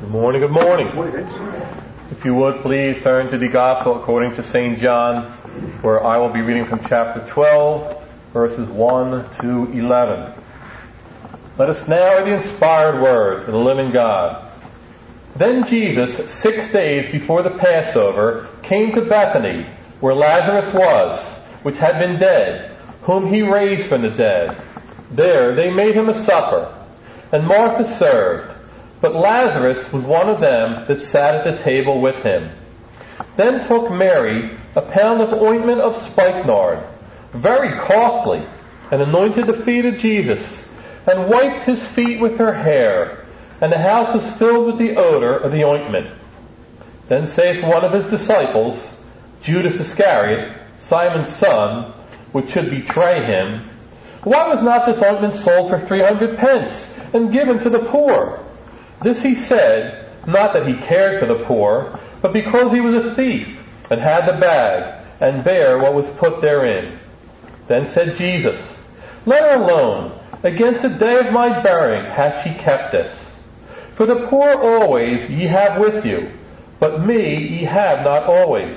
Good morning, good morning. If you would, please turn to the Gospel according to St. John, where I will be reading from chapter 12, verses 1 to 11. Let us now hear the inspired word of the living God. Then Jesus, 6 days before the Passover, came to Bethany, where Lazarus was, which had been dead, whom he raised from the dead. There they made him a supper, and Martha served. But Lazarus was one of them that sat at the table with him. Then took Mary a pound of ointment of spikenard, very costly, and anointed the feet of Jesus, and wiped his feet with her hair, and the house was filled with the odor of the ointment. Then saith one of his disciples, Judas Iscariot, Simon's son, which should betray him, why was not this ointment sold for 300 pence, and given to the poor? This he said, not that he cared for the poor, but because he was a thief, and had the bag, and bare what was put therein. Then said Jesus, Let her alone. Against the day of my burying hath she kept this. For the poor always ye have with you, but me ye have not always.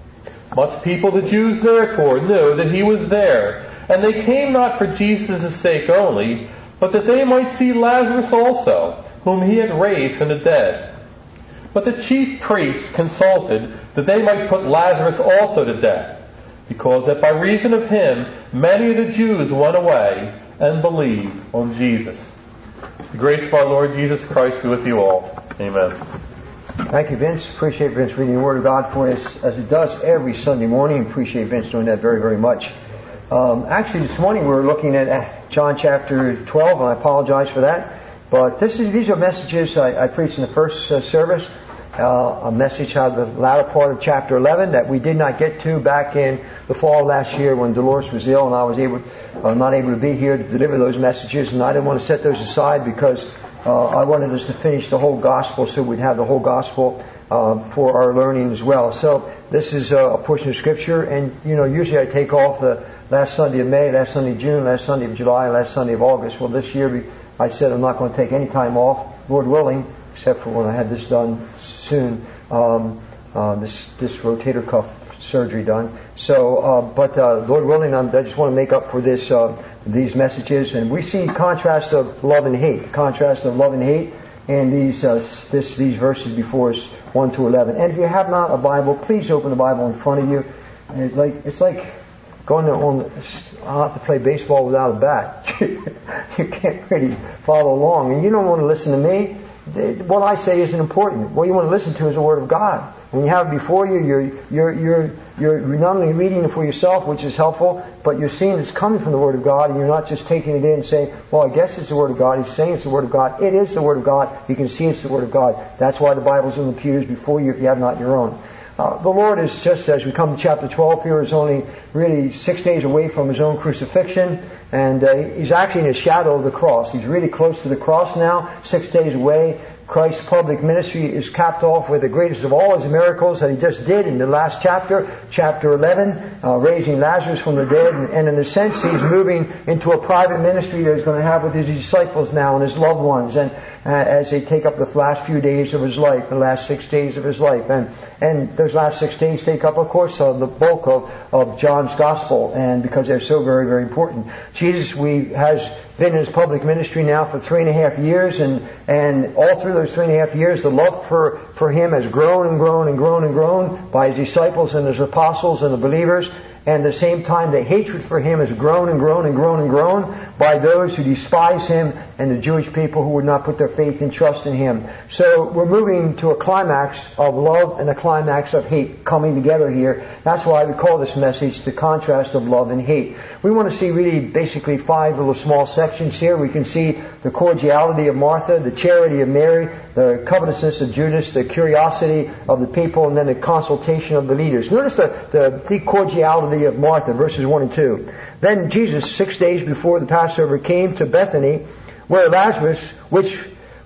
Much people the Jews therefore knew that he was there, and they came not for Jesus' sake only, but that they might see Lazarus also, whom he had raised from the dead. But the chief priests consulted that they might put Lazarus also to death, because that by reason of him many of the Jews went away and believed on Jesus. The grace of our Lord Jesus Christ be with you all. Amen. Thank you, Vince. Appreciate Vince reading the Word of God for us as it does every Sunday morning. Appreciate Vince doing that very, very much. Actually, this morning we were looking at John chapter 12, and I apologize for that. But these are messages I preached in the first service. A message out of the latter part of chapter 11 that we did not get to back in the fall of last year when Dolores was ill and I was not able to be here to deliver those messages, and I didn't want to set those aside because I wanted us to finish the whole gospel so we'd have the whole gospel for our learning as well. So this is a portion of scripture, and usually I take off the last Sunday of May, last Sunday of June, last Sunday of July, last Sunday of August. Well, this year I said I'm not going to take any time off, Lord willing, except for when I had this done soon, this rotator cuff surgery done. So, but Lord willing, I just want to make up for this these messages, and we see contrast of love and hate, and these verses before us, 1 to 11. And if you have not a Bible, please open the Bible in front of you. And it's like going on. I'll have to play baseball without a bat. You can't really follow along, and you don't want to listen to me. What I say isn't important. What you want to listen to is the Word of God. When you have it before you, you're not only reading it for yourself, which is helpful, but you're seeing it's coming from the Word of God, and you're not just taking it in and saying, well, I guess it's the Word of God. He's saying it's the Word of God. It is the Word of God. You can see it's the Word of God. That's why the Bible's in the pews before you if you have not your own. The Lord is just, as we come to chapter 12 here, is only really 6 days away from His own crucifixion, and He's actually in the shadow of the cross. He's really close to the cross now, 6 days away. Christ's public ministry is capped off with the greatest of all His miracles that He just did in the last chapter, chapter 11, raising Lazarus from the dead. And in a sense, He's moving into a private ministry that He's going to have with His disciples now and His loved ones, and as they take up the last few days of His life, the last 6 days of His life. And those last 6 days take up, of course, the bulk of John's Gospel, and because they're so very, very important. Jesus has been in His public ministry now for 3.5 years, and all through those 3.5 years, the love for Him has grown and grown and grown and grown by His disciples and His apostles and the believers. And at the same time, the hatred for Him has grown and grown and grown and grown by those who despise Him and the Jewish people who would not put their faith and trust in Him. So we're moving to a climax of love and a climax of hate coming together here. That's why we call this message the contrast of love and hate. We want to see really basically 5 little small sections here. We can see the cordiality of Martha, the charity of Mary, the covetousness of Judas, the curiosity of the people, and then the consultation of the leaders. Notice the cordiality of Martha, verses 1 and 2. Then Jesus, 6 days before the Passover, came to Bethany, where Lazarus, which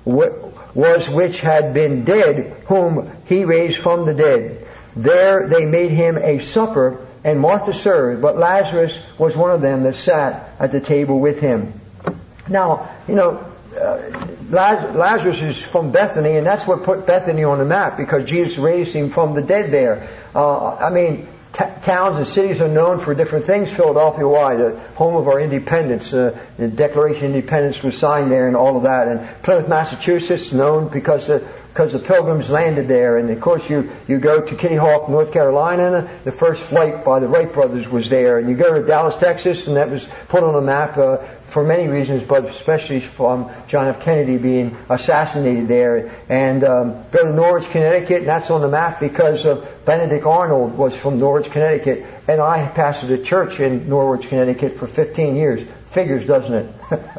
had been dead, whom He raised from the dead. There they made Him a supper, and Martha served, but Lazarus was one of them that sat at the table with Him. Now, Lazarus is from Bethany, and that's what put Bethany on the map, because Jesus raised him from the dead there. Towns and cities are known for different things. Philadelphia, why? The home of our independence. The Declaration of Independence was signed there and all of that. And Plymouth, Massachusetts, known because the Pilgrims landed there. And of course you go to Kitty Hawk, North Carolina, the first flight by the Wright brothers was there. And you go to Dallas, Texas, and that was put on the map for many reasons, but especially from John F. Kennedy being assassinated there. And go to Norwich, Connecticut, and that's on the map because Benedict Arnold was from Norwich, Connecticut, and I pastored a church in Norwich, Connecticut for 15 years. Figures, doesn't it?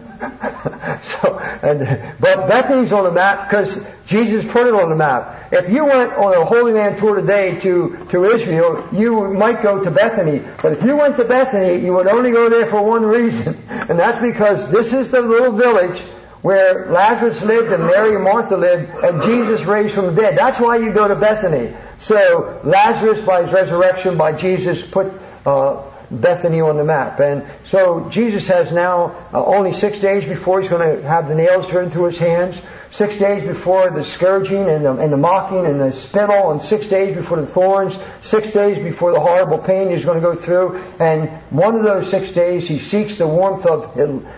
But Bethany's on the map because Jesus put it on the map. If you went on a Holy Land tour today to Israel, you might go to Bethany. But if you went to Bethany, you would only go there for one reason. And that's because this is the little village where Lazarus lived and Mary and Martha lived, and Jesus raised from the dead. That's why you go to Bethany. So Lazarus, by his resurrection, by Jesus, put Bethany on the map. And so Jesus has now only 6 days before he's going to have the nails driven through his hands, 6 days before the scourging and the mocking and the spittle, and 6 days before the thorns, 6 days before the horrible pain he's going to go through. And one of those 6 days he seeks the warmth of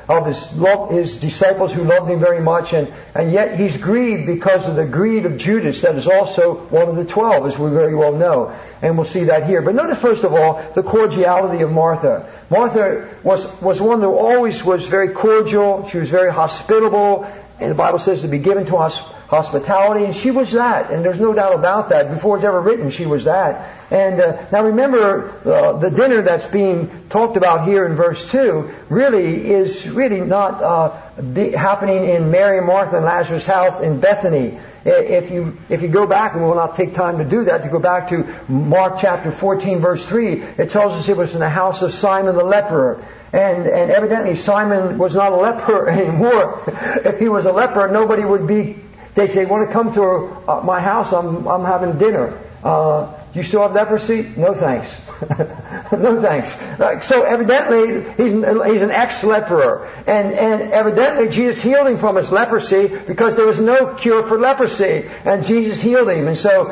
his disciples who loved him very much, and yet he's grieved because of the greed of Judas, that is also one of the 12, as we very well know. And we'll see that here. But notice first of all the cordiality of Martha. Martha was one who always was very cordial. She was very hospitable. And the Bible says to be given to us hospitality, and she was that, and there's no doubt about that. Before it's ever written, she was that. And now remember, the dinner that's being talked about here in verse 2 is really not happening in Mary and Martha and Lazarus' house in Bethany. If you go back, and we'll not take time to do that, to go back to Mark chapter 14 verse 3, it tells us it was in the house of Simon the leper. And evidently Simon was not a leper anymore. If he was a leper, nobody would be, they say, want to come to my house, I'm having dinner. Do you still have leprosy? No thanks. No thanks. So evidently he's an ex-leperer. And evidently Jesus healed him from his leprosy because there was no cure for leprosy. And Jesus healed him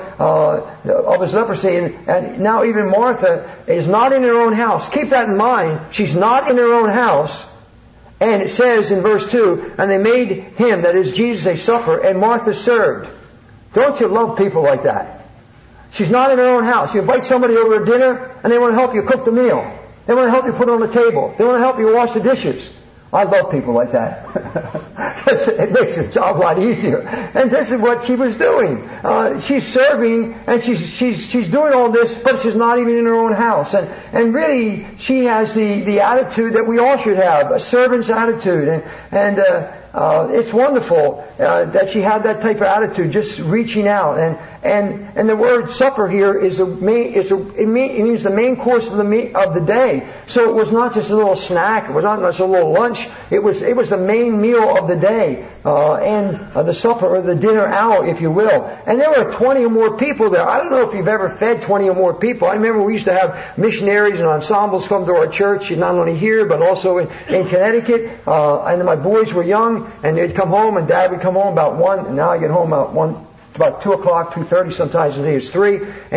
of his leprosy. And now even Martha is not in her own house. Keep that in mind. She's not in her own house. And it says in verse 2, and they made him, that is Jesus, a supper, and Martha served. Don't you love people like that? She's not in her own house. You invite somebody over to dinner, and they want to help you cook the meal. They want to help you put it on the table. They want to help you wash the dishes. I love people like that. It makes the job a lot easier. And this is what she was doing. She's serving, and she's doing all this, but she's not even in her own house. And really, she has the attitude that we all should have, a servant's attitude. And it's wonderful that she had that type of attitude, just reaching out. And the word supper here is it means the main course of the day. So it was not just a little snack. It was not just a little lunch. It was the main meal of the day, and the supper, or the dinner hour, if you will. And there were 20 or more people there. I don't know if you've ever fed 20 or more people. I remember we used to have missionaries and ensembles come to our church, not only here but also in Connecticut. And my boys were young, and they'd come home, and Dad would come home about 1, and now I get home about 2 o'clock, 2:30, sometimes the day is 3.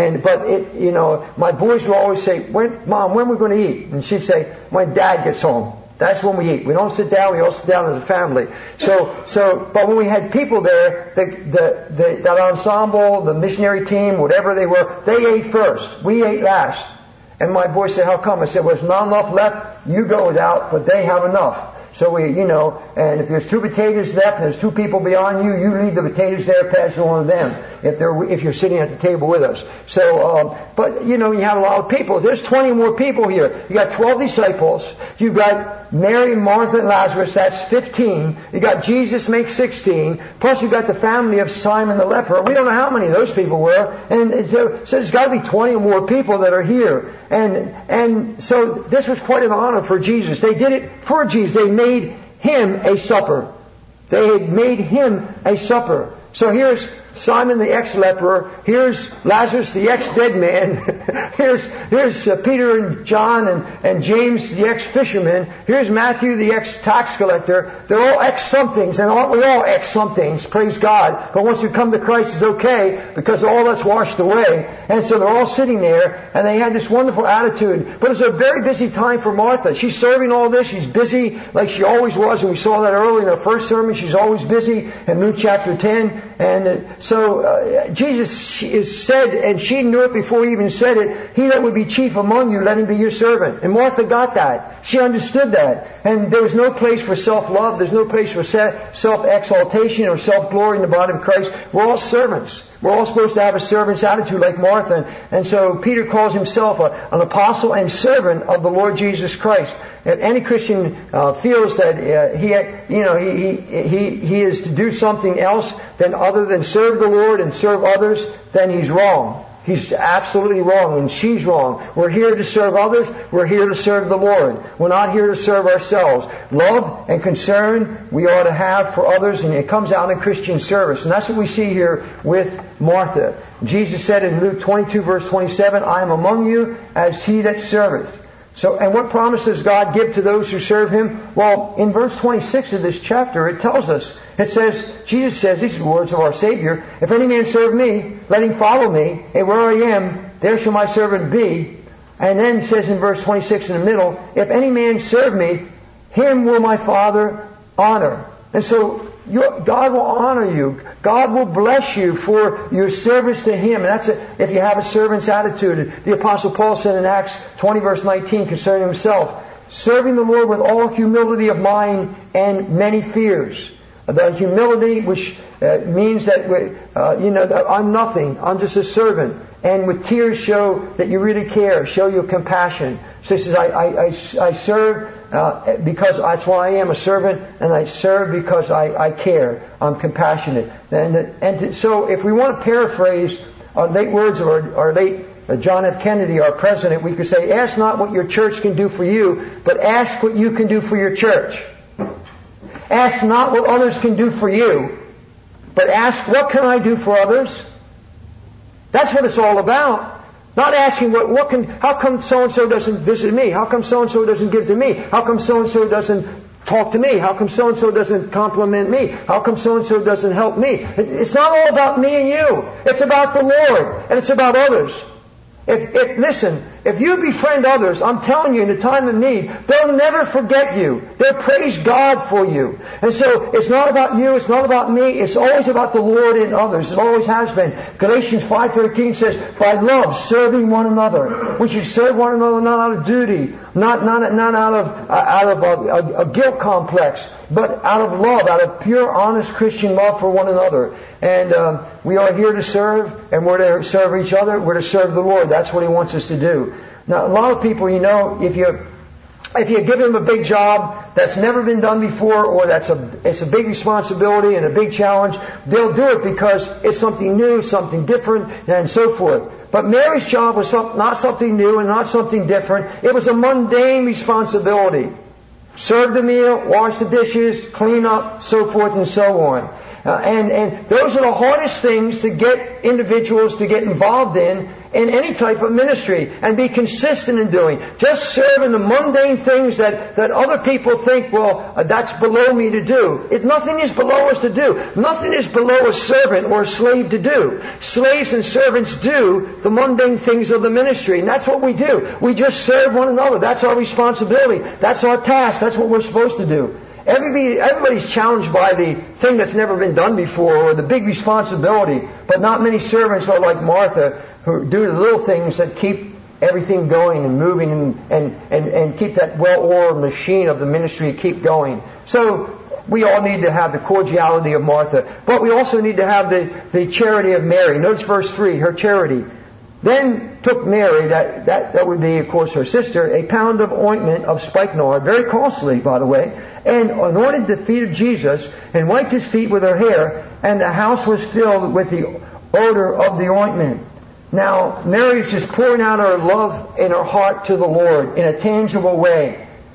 But my boys would always say, Mom, when are we going to eat? And she'd say, when Dad gets home. That's when we eat. We don't sit down, we all sit down as a family. But when we had people there, that ensemble, the missionary team, whatever they were, they ate first. We ate last. And my boys said, how come? I said, well, there's not enough left. You go without, but they have enough. So and if there's 2 potatoes left and there's 2 people beyond you, you leave the potatoes there, pass it on to them. If you're sitting at the table with us. So, but you have a lot of people. There's 20 more people here. You got 12 disciples. You've got Mary, Martha, and Lazarus. That's 15. You got Jesus, makes 16. Plus you got the family of Simon the leper. We don't know how many of those people were. And so there's got to be 20 or more people that are here. And so this was quite an honor for Jesus. They did it for Jesus. They made him a supper. They had made him a supper. So here's Simon the ex-leper. Here's Lazarus the ex-dead man. Here's Peter and John and James the ex-fisherman. Here's Matthew the ex-tax collector. They're all ex-somethings, and aren't we all ex-somethings? Praise God. But once you come to Christ, it's okay, because all that's washed away. And so they're all sitting there, and they had this wonderful attitude. But it's a very busy time for Martha. She's serving all this. She's busy like she always was, and we saw that earlier in her first sermon. She's always busy in Luke chapter 10. And so Jesus is said, and she knew it before he even said it, he that would be chief among you, let him be your servant. And Martha got that. She understood that. And there was no place for self-love. There's no place for self-exaltation or self-glory in the body of Christ. We're all servants. We're all supposed to have a servant's attitude like Martha. And so Peter calls himself an apostle and servant of the Lord Jesus Christ. If any Christian feels that he is to do something else other than serve the Lord and serve others, then he's wrong. He's absolutely wrong, and she's wrong. We're here to serve others. We're here to serve the Lord. We're not here to serve ourselves. Love and concern we ought to have for others, and it comes out in Christian service. And that's what we see here with Martha. Jesus said in Luke 22 verse 27, I am among you as he that serveth. So, and what promise does God give to those who serve Him? Well, in verse 26 of this chapter, it tells us, it says, Jesus says, these are the words of our Savior, if any man serve me, let him follow me, and where I am, there shall my servant be. And then it says in verse 26 in the middle, if any man serve me, him will my Father honor. And so, God will honor you. God will bless you for your service to Him. And that's if you have a servant's attitude. The Apostle Paul said in Acts 20 verse 19 concerning himself, serving the Lord with all humility of mind and many fears. The humility which means that, that I'm nothing. I'm just a servant. And with tears show that you really care. Show your compassion. So he says, I serve because that's why I am a servant, and I serve because I care. I'm compassionate. So if we want to paraphrase late words of our late John F. Kennedy, our president, we could say, ask not what your church can do for you, but ask what you can do for your church. Ask not what others can do for you, but ask what can I do for others? That's what it's all about. Not asking how come so-and-so doesn't visit me? How come so-and-so doesn't give to me? How come so-and-so doesn't talk to me? How come so-and-so doesn't compliment me? How come so-and-so doesn't help me? It's not all about me and you. It's about the Lord, and it's about others. Listen, if you befriend others, I'm telling you, in the time of need, they'll never forget you. They'll praise God for you. And so, it's not about you, it's not about me, it's always about the Lord and others. It always has been. Galatians 5:13 says, by love, serving one another. We should serve one another not out of duty, not out of a guilt complex, but out of love, out of pure, honest Christian love for one another. And we are here to serve, and we're to serve each other. We're to serve the Lord. That's what He wants us to do. Now, a lot of people, if you give them a big job that's never been done before, or it's a big responsibility and a big challenge, they'll do it because it's something new, something different, and so forth. But Mary's job was not something new and not something different. It was a mundane responsibility. Serve the meal, wash the dishes, clean up, so forth and so on. And those are the hardest things to get individuals to get involved in any type of ministry and be consistent in doing. Just serve in the mundane things that other people think, that's below me to do. Nothing is below us to do. Nothing is below a servant or a slave to do. Slaves and servants do the mundane things of the ministry, and that's what we do. We just serve one another. That's our responsibility. That's our task. That's what we're supposed to do. Everybody's challenged by the thing that's never been done before, or the big responsibility, but not many servants are like Martha, who do the little things that keep everything going and moving and keep that well-oiled machine of the ministry keep going. So we all need to have the cordiality of Martha, but we also need to have the charity of Mary. Notice verse 3, her charity. Then took Mary, that would be, of course, her sister, a pound of ointment of spikenard, very costly, by the way, and anointed the feet of Jesus, and wiped His feet with her hair, and the house was filled with the odor of the ointment. Now, Mary's just pouring out her love in her heart to the Lord in a tangible way.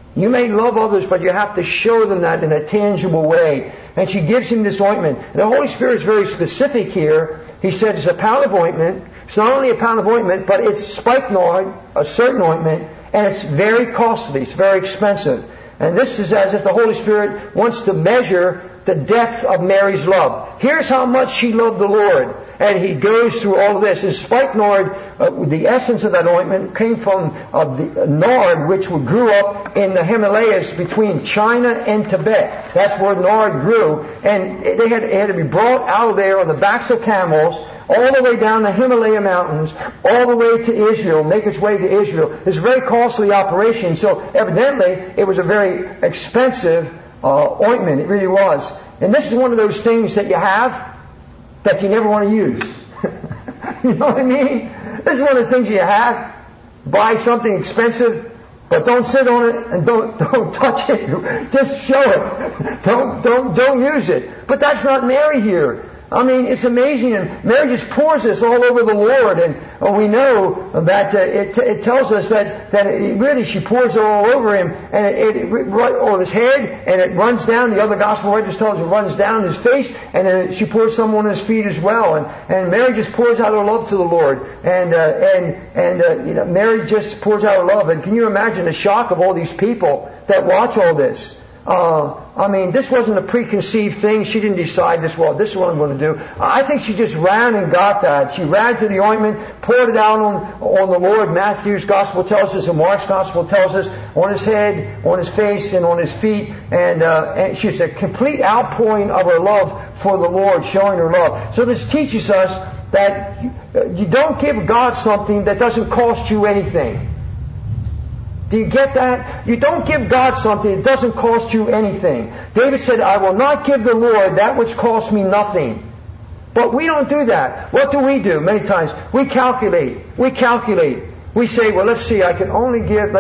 You may love others, but you have to show them that in a tangible way. And she gives him this ointment. And the Holy Spirit is very specific here. He said it's a pound of ointment. It's not only a pound of ointment, but it's spikenard, a certain ointment, and it's very costly. It's very expensive. And this is as if the Holy Spirit wants to measure the depth of Mary's love. Here's how much she loved the Lord. And he goes through all of this. And spikenard, the essence of that ointment came from the nard, which grew up in the Himalayas between China and Tibet. That's where nard grew. And it had to be brought out of there on the backs of camels, all the way down the Himalaya mountains, all the way to Israel, make its way to Israel. It's a very costly operation. So evidently, it was a very expensive ointment. It really was. And this is one of those things that you have that you never want to use. You know what I mean? This is one of the things you have. Buy something expensive, but don't sit on it and don't touch it. Just show it. Don't use it. But that's not Mary here. I mean, it's amazing. And Mary just pours this all over the Lord. And we know that it tells us that really she pours it all over him. And it on his head, and it runs down. The other gospel writers tell us it runs down his face. And then she pours some on his feet as well. And Mary just pours out her love to the Lord. And Mary just pours out her love. And can you imagine the shock of all these people that watch all this? I mean, this wasn't a preconceived thing. She didn't decide this, well, this is what I'm going to do. I think she just ran and got that. She ran to the ointment, poured it out on the Lord. Matthew's gospel tells us, and Mark's gospel tells us, on his head, on his face, and on his feet. And she's a complete outpouring of her love for the Lord, showing her love. So this teaches us that you don't give God something that doesn't cost you anything. Do you get that? You don't give God something that doesn't cost you anything. David said, I will not give the Lord that which costs me nothing. But we don't do that. What do? Many times, we calculate. We say, well, let's see, I can only give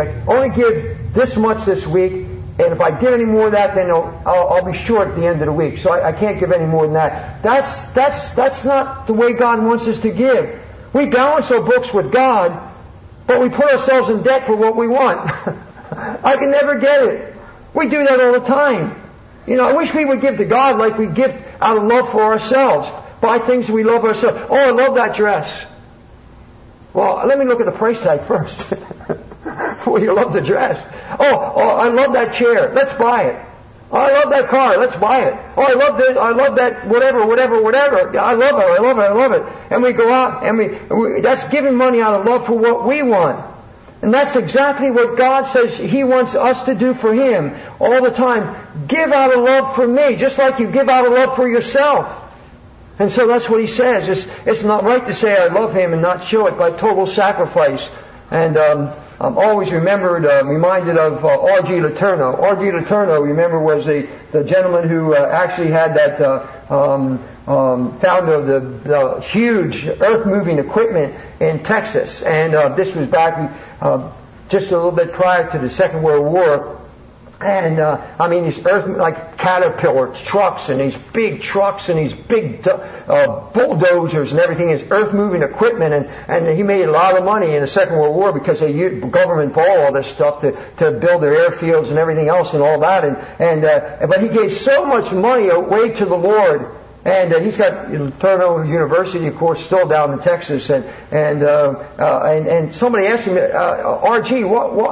this much this week, and if I give any more of that, then I'll be short at the end of the week. So I can't give any more than that. That's not the way God wants us to give. We balance our books with God, but we put ourselves in debt for what we want. I can never get it. We do that all the time. You know, I wish we would give to God like we give out of love for ourselves. Buy things that we love ourselves. Oh, I love that dress. Well, let me look at the price tag first. Before you love the dress. Oh, I love that chair. Let's buy it. Oh, I love that car. Let's buy it. Oh, I love that whatever. Yeah, I love it. And we go out and that's giving money out of love for what we want. And that's exactly what God says He wants us to do for Him all the time. Give out of love for me, just like you give out of love for yourself. And so that's what He says. It's not right to say I love Him and not show it by total sacrifice. And I'm always reminded of R.G. Letourneau. R.G. Letourneau, remember, was the gentleman who actually had that founder of the huge earth-moving equipment in Texas. And this was back just a little bit prior to the Second World War. And these like Caterpillar trucks and these big trucks and these big bulldozers and everything is earth-moving equipment. And he made a lot of money in the Second World War because the government bought all this stuff to build their airfields and everything else and all that. But he gave so much money away to the Lord. And he's got Letourneau University, of course, still down in Texas. And somebody asked him, R.G.,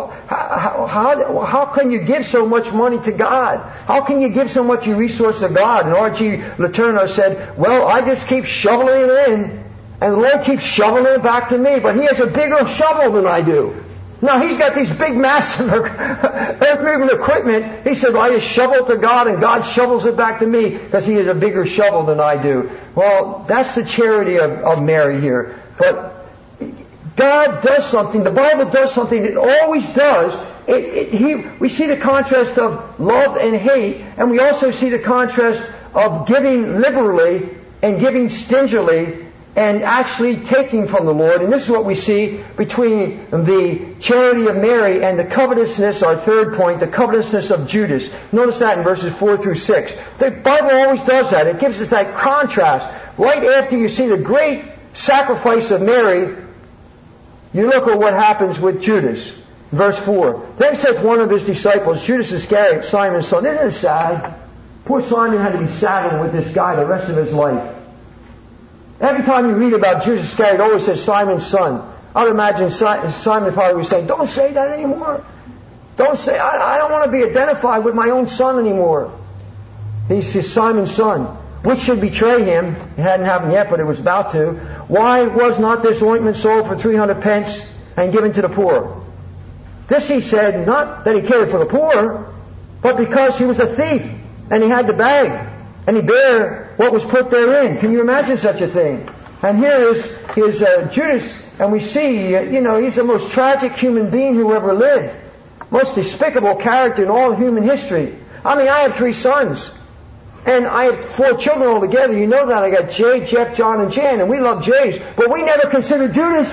how can you give so much money to God? How can you give so much resource to God? And R.G. Letourneau said, well, I just keep shoveling it in, and the Lord keeps shoveling it back to me. But He has a bigger shovel than I do. Now, he's got these big, massive earth-moving equipment. He said, well, I just shovel it to God, and God shovels it back to me because He has a bigger shovel than I do. Well, that's the charity of Mary here. But God does something. The Bible does something. It always does. We see the contrast of love and hate, and we also see the contrast of giving liberally and giving stingily, and actually taking from the Lord. And this is what we see between the charity of Mary and the covetousness, our third point, the covetousness of Judas. Notice that in verses 4 through 6. The Bible always does that. It gives us that contrast. Right after you see the great sacrifice of Mary, you look at what happens with Judas. Verse 4. Then saith one of his disciples, Judas Iscariot, Simon's son. Isn't it sad? Poor Simon had to be saddled with this guy the rest of his life. Every time you read about Judas Iscariot, it always says Simon's son. I would imagine Simon probably was saying, don't say that anymore. Don't say, I don't want to be identified with my own son anymore. He's Simon's son. Which should betray him? It hadn't happened yet, but it was about to. Why was not this ointment sold for 300 pence and given to the poor? This he said, not that he cared for the poor, but because he was a thief, and he had the bag, and he bare what was put therein. Can you imagine such a thing? And here is Judas, and we see, he's the most tragic human being who ever lived. Most despicable character in all human history. I mean, I have 3 sons. And I have 4 children altogether. You know that. I got Jay, Jeff, John, and Jan. And we love Jays. But we never considered Judas.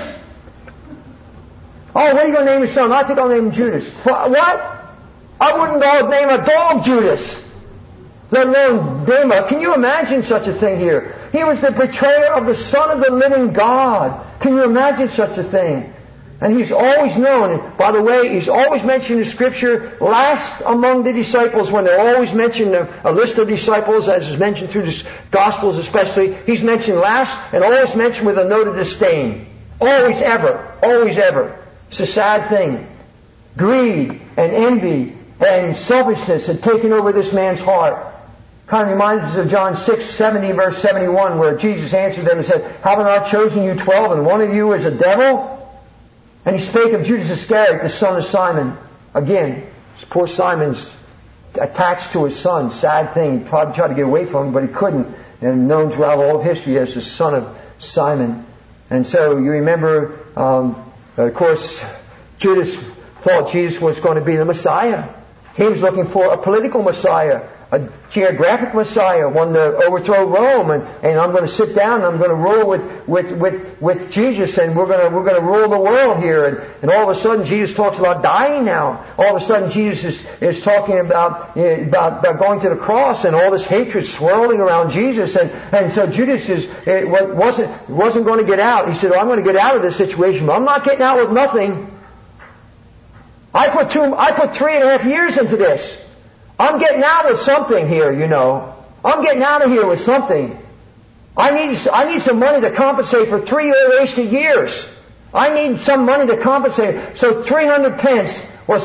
Oh, what are you going to name your son? I think I'll name him Judas. What? I wouldn't name a dog Judas. Let alone name a... Can you imagine such a thing here? He was the betrayer of the Son of the living God. Can you imagine such a thing? And he's always known, and by the way, he's always mentioned in Scripture last among the disciples. When they're always mentioned a list of disciples, as is mentioned through the Gospels especially, he's mentioned last and always mentioned with a note of disdain. Always ever. Always ever. It's a sad thing. Greed and envy and selfishness had taken over this man's heart. Kind of reminds us of John 6:70, verse 71, where Jesus answered them and said, haven't I chosen you 12, and one of you is a devil? And he spake of Judas Iscariot, the son of Simon. Again, poor Simon's attached to his son. Sad thing. He probably tried to get away from him, but he couldn't. And known throughout all of history as the son of Simon. And so you remember, of course, Judas thought Jesus was going to be the Messiah. He was looking for a political Messiah, a geographic Messiah, one to overthrow Rome, and I'm going to sit down and I'm going to rule with Jesus, and we're going to rule the world here. And all of a sudden Jesus talks about dying now. All of a sudden Jesus is talking about going to the cross, and all this hatred swirling around Jesus, and so Judas wasn't going to get out. He said, I'm going to get out of this situation, but I'm not getting out with nothing. I put 3.5 years into this. I'm getting out with something here, I'm getting out of here with something. I need some money to compensate for 3 wasted years. I need some money to compensate. So 300 pence was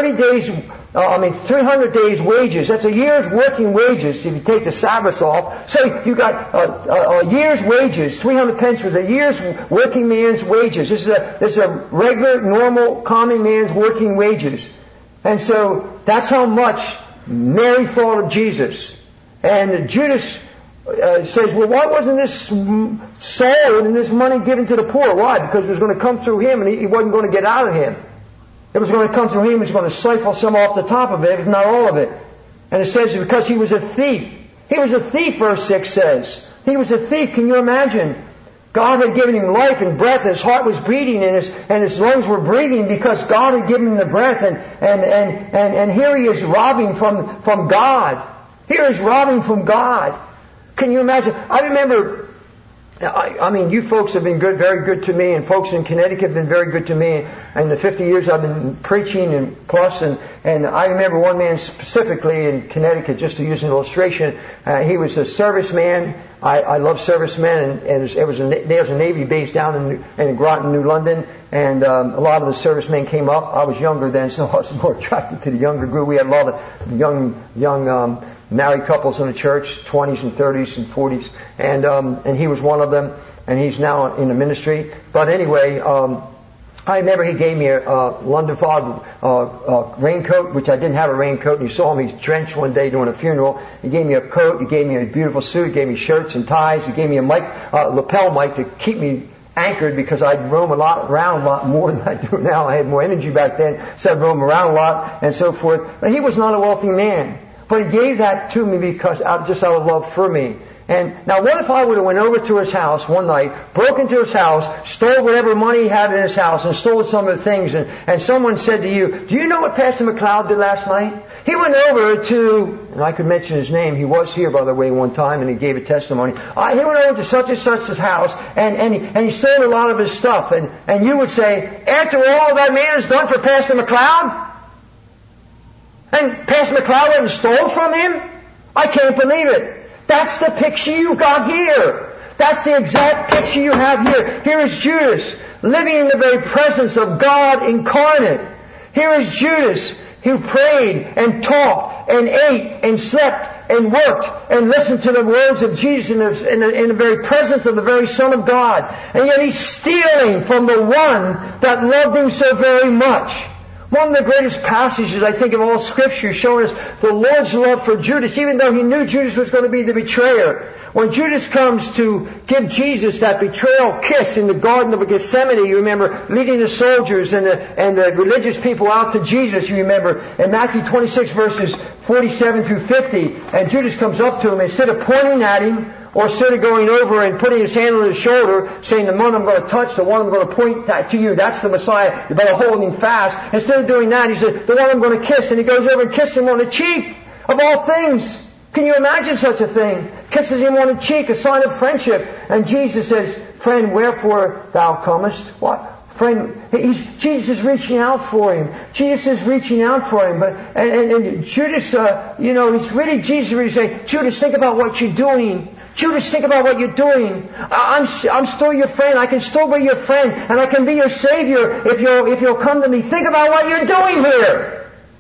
300 days wages. That's a year's working wages if you take the Sabbath off. So you got a year's wages. 300 pence was a year's working man's wages. This is a regular, normal, common man's working wages. And so that's how much Mary thought of Jesus. And Judas says, well, why wasn't this sold and this money given to the poor? Why? Because it was going to come through him, and he wasn't going to get out of him. It was going to come through him. He was going to siphon some off the top of it, if not all of it. And it says because he was a thief. He was a thief, verse 6 says. He was a thief. Can you imagine? God had given him life and breath. His heart was beating, and his lungs were breathing because God had given him the breath. And here he is robbing from God. Here he's robbing from God. Can you imagine? I remember. I mean, you folks have been very good to me, and folks in Connecticut have been very good to me. And the 50 years I've been preaching and I remember one man specifically in Connecticut, just to use an illustration. He was a serviceman. I love servicemen, and there's a Navy base down in Groton, New London, and a lot of the servicemen came up. I was younger then, so I was more attracted to the younger group. We had a lot of young married couples in the church, 20s and 30s and 40s, and he was one of them, and he's now in the ministry. But anyway, I remember he gave me a London Fog raincoat, which I didn't have a raincoat, and you saw him, he's drenched one day doing a funeral. He gave me a coat, he gave me a beautiful suit, he gave me shirts and ties, he gave me a lapel mic to keep me anchored because I'd roam around a lot more than I do now. I had more energy back then, so I'd roam around a lot and so forth. But he was not a wealthy man. But he gave that to me because just out of love for me. And now what if I would have went over to his house one night, broke into his house, stole whatever money he had in his house, and stole some of the things, and someone said to you, do you know what Pastor McLeod did last night? He went over to, and I could mention his name, he was here, by the way, one time, and he gave a testimony. He went over to such and such's house, and he stole a lot of his stuff. And you would say, after all that man has done for Pastor McLeod? And Pastor McLeod went and stole from him? I can't believe it. That's the picture you got here. That's the exact picture you have here. Here is Judas, living in the very presence of God incarnate. Here is Judas, who prayed and talked and ate and slept and worked and listened to the words of Jesus in the very presence of the very Son of God. And yet he's stealing from the one that loved him so very much. One of the greatest passages, I think, of all Scripture showing us the Lord's love for Judas, even though he knew Judas was going to be the betrayer. When Judas comes to give Jesus that betrayal kiss in the Garden of Gethsemane, you remember, leading the soldiers and the religious people out to Jesus, you remember, in Matthew 26 verses 47 through 50, and Judas comes up to him, instead of pointing at him, or instead of going over and putting his hand on his shoulder, saying, the one I'm going to touch, the one I'm going to point to you, that's the Messiah, you better hold him fast. Instead of doing that, he said, the one I'm going to kiss, and he goes over and kisses him on the cheek, of all things. Can you imagine such a thing? Kisses him on the cheek, a sign of friendship. And Jesus says, friend, wherefore thou comest? What? Friend, Jesus is reaching out for him. Jesus is reaching out for him. And Judas, it's really Jesus really saying, Judas, think about what you're doing. Judas, think about what you're doing. I'm still your friend. I can still be your friend. And I can be your Savior if you'll come to me. Think about what you're doing here.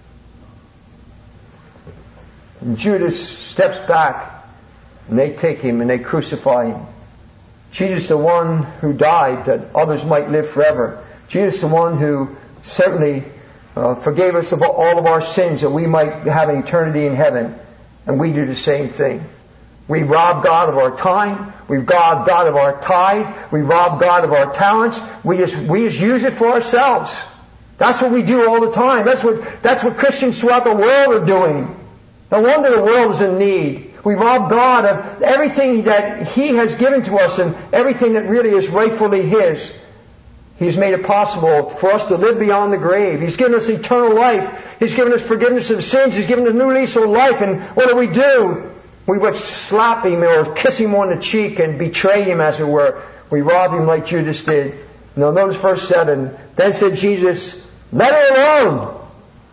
And Judas steps back, and they take him and they crucify him. Jesus, the one who died that others might live forever. Jesus, the one who certainly forgave us of all of our sins that we might have an eternity in heaven. And we do the same thing. We rob God of our time. We rob God of our tithe. We rob God of our talents. We just use it for ourselves. That's what we do all the time. That's what Christians throughout the world are doing. No wonder the world is in need. We rob God of everything that He has given to us and everything that really is rightfully His. He's made it possible for us to live beyond the grave. He's given us eternal life. He's given us forgiveness of sins. He's given us a new lease on life. And what do? We would slap Him or kiss Him on the cheek and betray Him, as it were. We rob Him like Judas did. Now notice verse 7. Then said Jesus, let her alone.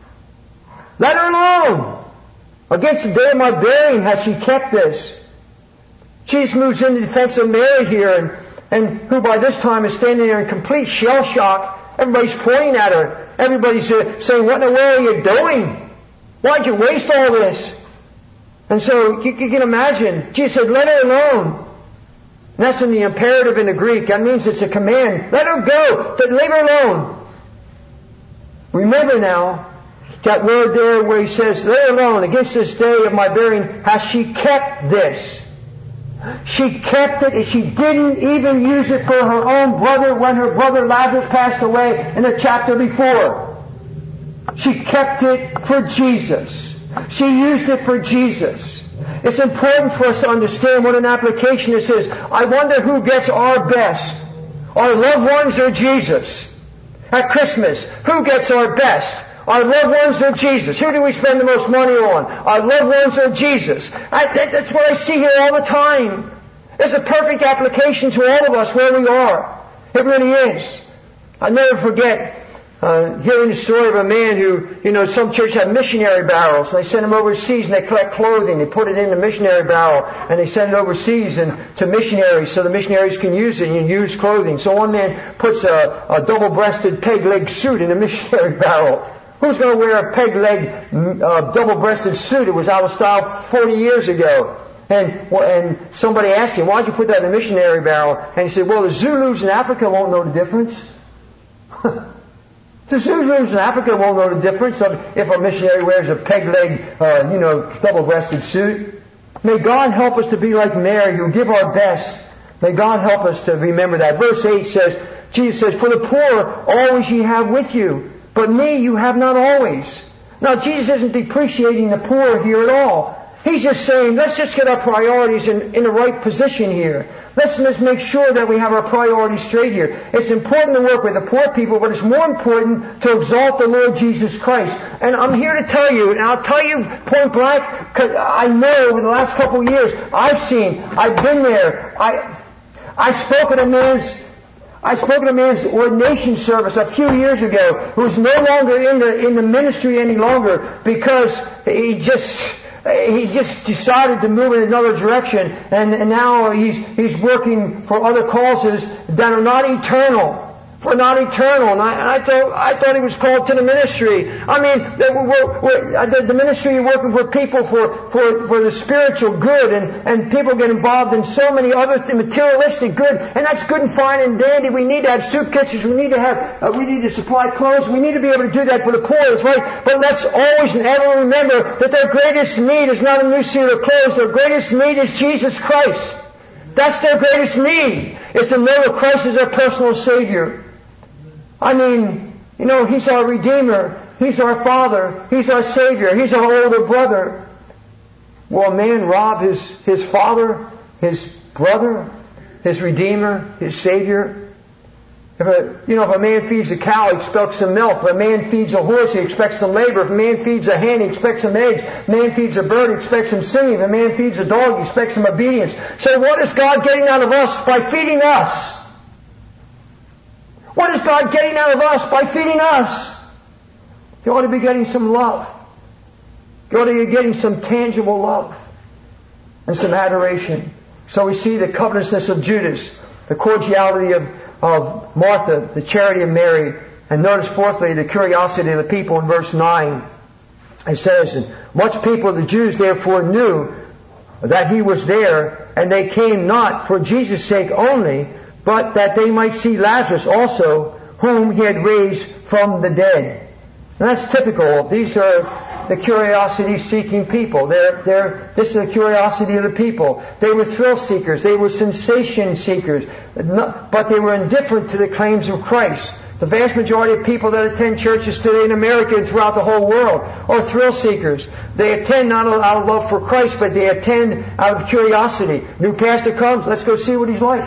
Let her alone. Against the day of my burying has she kept this. Jesus moves in the defense of Mary here, and who by this time is standing there in complete shell shock. Everybody's pointing at her. Everybody's saying, what in the world are you doing? Why'd you waste all this? And so you can imagine, Jesus said, let her alone. And that's in the imperative in the Greek. That means it's a command. Let her go. Leave her alone. Remember now, that word there where he says, let her alone, against this day of my burying, has she kept this? She kept it, and she didn't even use it for her own brother when her brother Lazarus passed away in the chapter before. She kept it for Jesus. She used it for Jesus. It's important for us to understand what an application this is. I wonder who gets our best, our loved ones or Jesus? At Christmas, who gets our best? Our loved ones or Jesus? Who do we spend the most money on? Our loved ones or Jesus? That's what I see here all the time. It's a perfect application to all of us where we are. It really is. I'll never forget hearing the story of a man who, some churches have missionary barrels. And they send them overseas and they collect clothing. They put it in the missionary barrel and they send it overseas and to missionaries so the missionaries can use it and use clothing. So one man puts a double-breasted peg-leg suit in a missionary barrel. Who's going to wear a peg-leg, double-breasted suit? It was out of style 40 years ago. And somebody asked him, why'd you put that in a missionary barrel? And he said, well, the Zulus in Africa won't know the difference. The Zulus in Africa won't know the difference of if a missionary wears a peg-leg, double-breasted suit. May God help us to be like Mary, who give our best. May God help us to remember that. Verse 8 says, Jesus says, for the poor always ye have with you, but me you have not always. Now, Jesus isn't depreciating the poor here at all. He's just saying, let's just get our priorities in the right position here. Let's make sure that we have our priorities straight here. It's important to work with the poor people, but it's more important to exalt the Lord Jesus Christ. And I'm here to tell you, and I'll tell you point blank, because I know over the last couple of years, I've been there. I spoke at a man's ordination service a few years ago who's no longer in the ministry any longer because he just decided to move in another direction, and now he's working for other causes that are not eternal. And I thought he was called to the ministry. I mean, the ministry, you're working for people for the spiritual good, and people get involved in so many other materialistic good, and that's good and fine and dandy. We need to have soup kitchens. We need to supply clothes. We need to be able to do that for the poor. That's right. But let's always and ever remember that their greatest need is not a new suit of clothes. Their greatest need is Jesus Christ. That's their greatest need, is to know that Christ is their personal Savior. I mean, He's our Redeemer. He's our Father. He's our Savior. He's our older brother. Will a man rob his father, his brother, his Redeemer, his Savior? If a man feeds a cow, he expects some milk. If a man feeds a horse, he expects some labor. If a man feeds a hen, he expects some eggs. If a man feeds a bird, he expects some singing. If a man feeds a dog, he expects some obedience. So what is God getting out of us by feeding us? What is God getting out of us by feeding us? You ought to be getting some love. You ought to be getting some tangible love and some adoration. So we see the covetousness of Judas, the cordiality of Martha, the charity of Mary, and notice fourthly the curiosity of the people in verse 9. It says, "And much people of the Jews therefore knew that He was there, and they came not for Jesus' sake only, but that they might see Lazarus also, whom He had raised from the dead." And that's typical. These are the curiosity-seeking people. This is the curiosity of the people. They were thrill seekers. They were sensation seekers. But they were indifferent to the claims of Christ. The vast majority of people that attend churches today in America and throughout the whole world are thrill seekers. They attend not out of love for Christ, but they attend out of curiosity. New pastor comes, let's go see what he's like.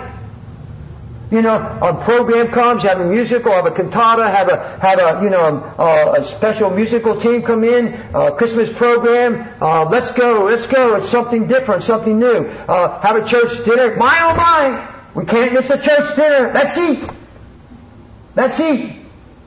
A program comes, you have a musical, have a cantata, have a special musical team come in, Christmas program. Let's go. It's something different, something new. Have a church dinner. My oh my! We can't miss a church dinner. Let's eat.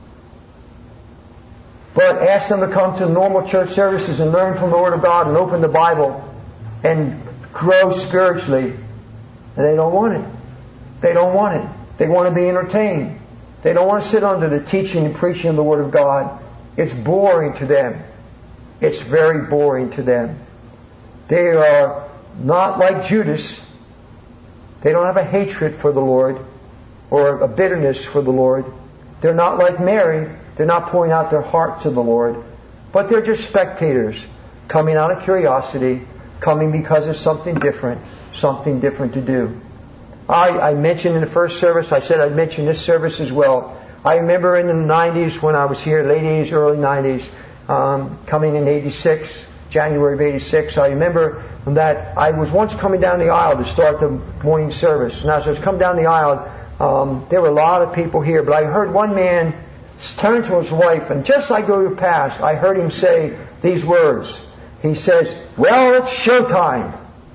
But ask them to come to normal church services and learn from the Word of God and open the Bible and grow spiritually. And they don't want it. They don't want it. They want to be entertained. They don't want to sit under the teaching and preaching of the Word of God. It's boring to them. It's very boring to them. They are not like Judas. They don't have a hatred for the Lord or a bitterness for the Lord. They're not like Mary. They're not pouring out their heart to the Lord. But they're just spectators coming out of curiosity, coming because there's something different to do. I mentioned in the first service, I said I'd mention this service as well. I remember in the 90s when I was here, late 80s, early 90s, coming in 86, January of 86, I remember that I was once coming down the aisle to start the morning service. And as I was coming down the aisle, there were a lot of people here, but I heard one man turn to his wife, and just as I go past, I heard him say these words. He says, "Well, it's showtime."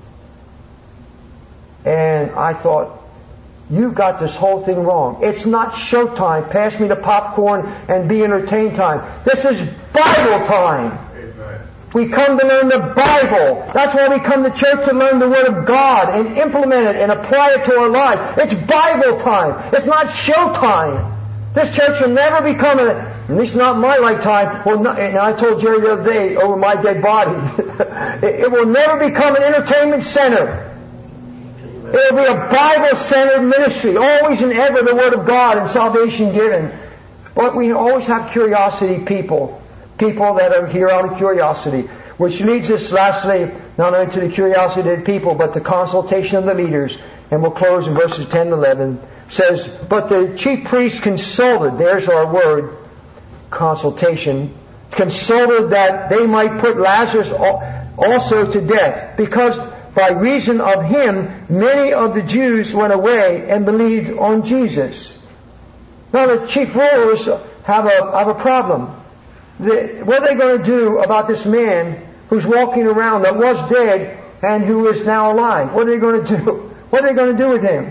And I thought, you got this whole thing wrong. It's not showtime. Pass me the popcorn and be entertained time. This is Bible time. Amen. We come to learn the Bible. That's why we come to church, to learn the Word of God and implement it and apply it to our lives. It's Bible time. It's not showtime. This church will never become, at least not in my lifetime, and I told Jerry the other day over my dead body, it will never become an entertainment center. It will be a Bible-centered ministry, always and ever the Word of God and salvation given. But we always have curiosity people that are here out of curiosity, which leads us lastly not only to the curiosity of the people, but the consultation of the leaders. And we'll close in verses 10 and 11. It says, "But the chief priests consulted," there's our word, consultation, consulted that they might put Lazarus also to death, because by reason of him many of the Jews went away and believed on Jesus. Now the chief rulers have a problem. What are they going to do about this man who's walking around that was dead and who is now alive? What are they going to do? What are they going to do with him?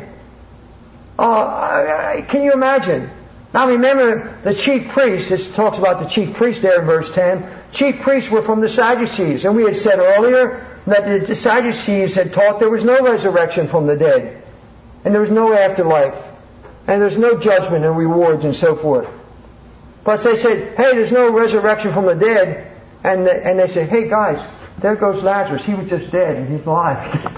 Can you imagine? Now remember, the chief priests, this talks about the chief priests there in verse 10, chief priests were from the Sadducees, and we had said earlier that the Sadducees had taught there was no resurrection from the dead, and there was no afterlife, and there's no judgment and rewards and so forth. But they said, hey, there's no resurrection from the dead, and they said, hey guys, there goes Lazarus, he was just dead and he's alive.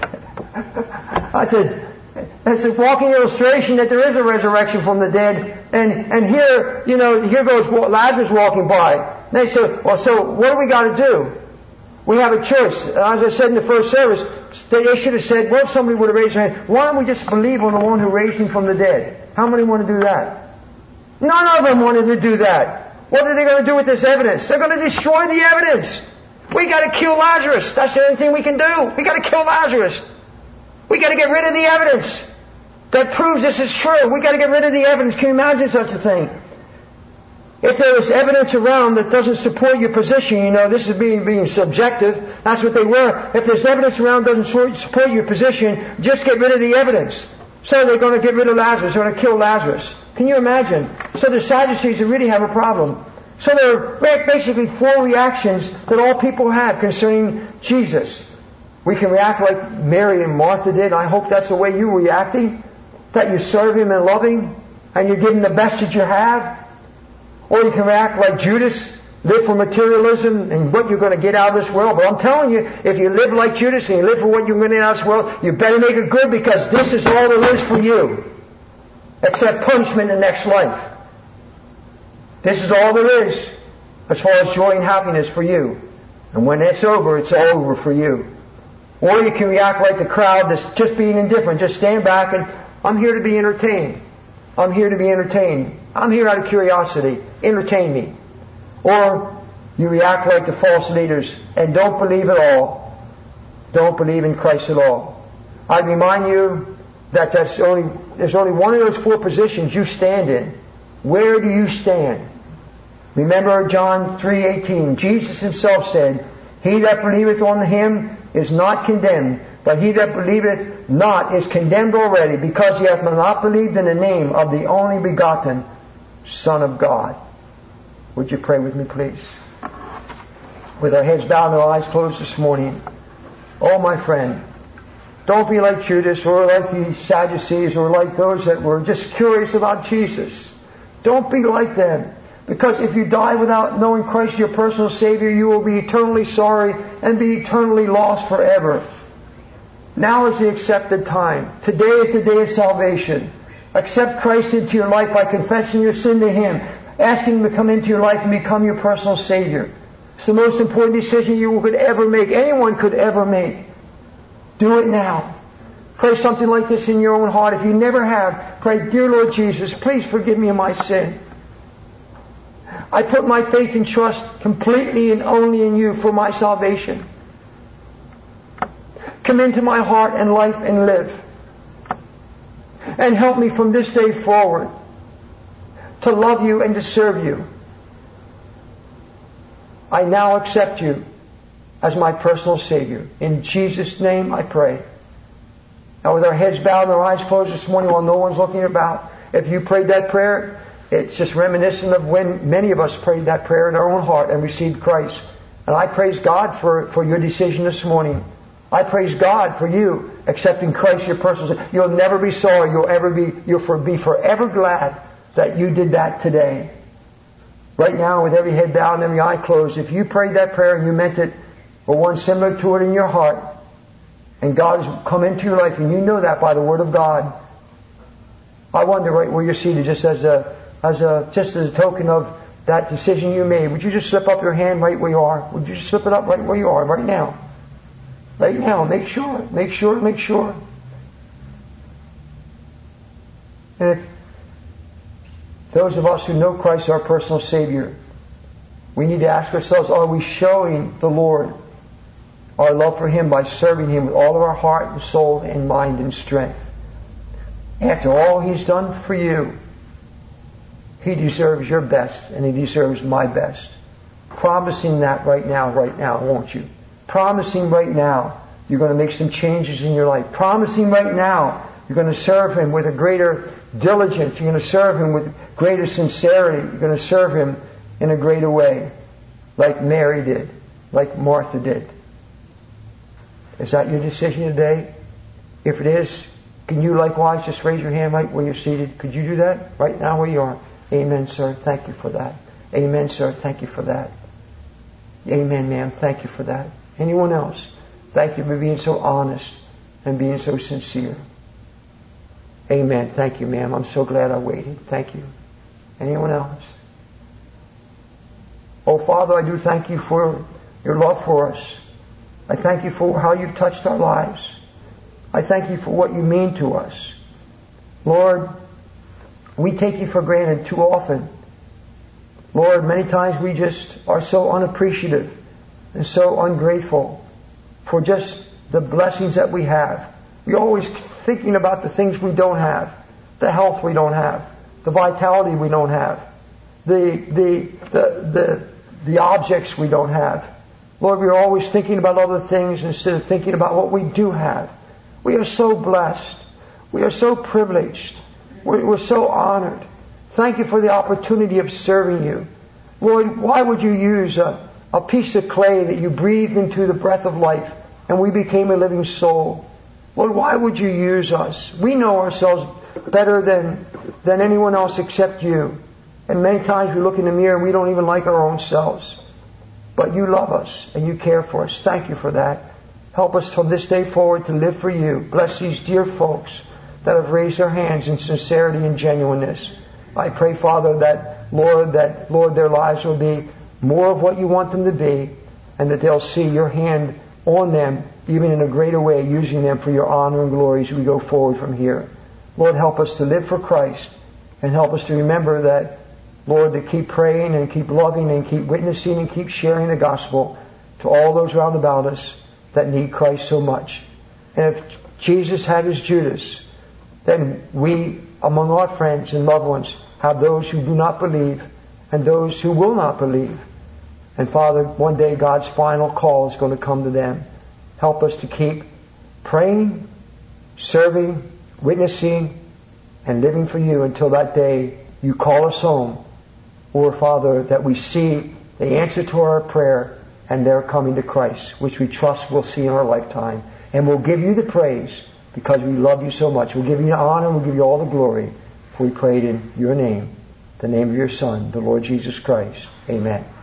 I said, it's a walking illustration that there is a resurrection from the dead, and here, here goes Lazarus walking by. And they said, well, so what do we got to do? We have a choice. As I said in the first service, they should have said, well, if somebody would have raised their hand, why don't we just believe on the one who raised him from the dead? How many want to do that? None of them wanted to do that. What are they going to do with this evidence? They're going to destroy the evidence. We got to kill Lazarus. That's the only thing we can do. We got to kill Lazarus. We got to get rid of the evidence that proves this is true. We got to get rid of the evidence. Can you imagine such a thing? If there is evidence around that doesn't support your position, this is being subjective. That's what they were. If there's evidence around that doesn't support your position, just get rid of the evidence. So they're going to get rid of Lazarus. They're going to kill Lazarus. Can you imagine? So the Sadducees really have a problem. So there are basically four reactions that all people have concerning Jesus. We can react like Mary and Martha did. I hope that's the way you're reacting. That you serve Him and love Him, and you give Him the best that you have. Or you can react like Judas, live for materialism and what you're going to get out of this world. But I'm telling you, if you live like Judas and you live for what you're going to get out of this world, you better make it good, because this is all there is for you. Except punishment in the next life. This is all there is as far as joy and happiness for you. And when it's over for you. Or you can react like the crowd that's just being indifferent. Just stand back and, I'm here to be entertained. I'm here to be entertained. I'm here out of curiosity. Entertain me. Or you react like the false leaders and don't believe at all. Don't believe in Christ at all. I remind you that there's only one of those four positions you stand in. Where do you stand? Remember John 3:18. Jesus Himself said, He that believeth on Him is not condemned, but he that believeth not is condemned already, because he hath not believed in the name of the only begotten Son of God. Would you pray with me, please? With our heads bowed and our eyes closed this morning. Oh, my friend, don't be like Judas or like the Sadducees or like those that were just curious about Jesus. Don't be like them. Because if you die without knowing Christ your personal Savior, you will be eternally sorry and be eternally lost forever. Now is the accepted time. Today is the day of salvation. Accept Christ into your life by confessing your sin to Him. Asking Him to come into your life and become your personal Savior. It's the most important decision you could ever make. Anyone could ever make. Do it now. Pray something like this in your own heart. If you never have, pray, Dear Lord Jesus, please forgive me of my sin. I put my faith and trust completely and only in You for my salvation. Come into my heart and life and live. And help me from this day forward to love You and to serve You. I now accept You as my personal Savior. In Jesus' name I pray. Now with our heads bowed and our eyes closed this morning while no one's looking about, if you prayed that prayer, it's just reminiscent of when many of us prayed that prayer in our own heart and received Christ. And I praise God for your decision this morning. I praise God for you accepting Christ your personal Savior. You'll never be sorry. You'll be forever glad that you did that today. Right now, with every head bowed and every eye closed, if you prayed that prayer and you meant it, or one similar to it in your heart, and God has come into your life, and you know that by the Word of God, I wonder right where you're seated, just as a token of that decision you made, would you just slip up your hand right where you are? Would you just slip it up right where you are right now? Right now, make sure. And if those of us who know Christ our personal Savior, we need to ask ourselves, are we showing the Lord our love for Him by serving Him with all of our heart and soul and mind and strength. After all He's done for you, He deserves your best and He deserves my best. Promising that right now, won't you? Promising right now you're going to make some changes in your life. Promising right now you're going to serve Him with a greater diligence. You're going to serve Him with greater sincerity. You're going to serve Him in a greater way, like Mary did, like Martha did. Is that your decision today? If it is, can you likewise just raise your hand right where you're seated? Could you do that right now where you are? Amen, sir. Thank you for that. Amen, sir. Thank you for that. Amen, ma'am. Thank you for that. Anyone else? Thank you for being so honest and being so sincere. Amen. Thank you, ma'am. I'm so glad I waited. Thank you. Anyone else? Oh, Father, I do thank you for your love for us. I thank you for how you've touched our lives. I thank you for what you mean to us. Lord, we take you for granted too often. Lord, many times we just are so unappreciative and so ungrateful for just the blessings that we have. We're always thinking about the things we don't have, the health we don't have, the vitality we don't have, the objects we don't have. Lord, we're always thinking about other things instead of thinking about what we do have. We are so blessed. We are so privileged. We're so honored. Thank you for the opportunity of serving you. Lord, why would you use a piece of clay that you breathed into the breath of life and we became a living soul? Lord, why would you use us? We know ourselves better than anyone else except you. And many times we look in the mirror and we don't even like our own selves. But you love us and you care for us. Thank you for that. Help us from this day forward to live for you. Bless these dear folks that have raised their hands in sincerity and genuineness. I pray, Father, that Lord, their lives will be more of what you want them to be, and that they'll see your hand on them, even in a greater way, using them for your honor and glory as we go forward from here. Lord, help us to live for Christ, and help us to remember that, Lord, to keep praying and keep loving and keep witnessing and keep sharing the gospel to all those round about us that need Christ so much. And if Jesus had his Judas, then we, among our friends and loved ones, have those who do not believe and those who will not believe. And Father, one day God's final call is going to come to them. Help us to keep praying, serving, witnessing, and living for you until that day you call us home. Or, Father, that we see the answer to our prayer and their coming to Christ, which we trust we'll see in our lifetime. And we'll give you the praise because we love you so much. We'll give you the honor and we'll give you all the glory. For we prayed in your name, the name of your Son, the Lord Jesus Christ. Amen.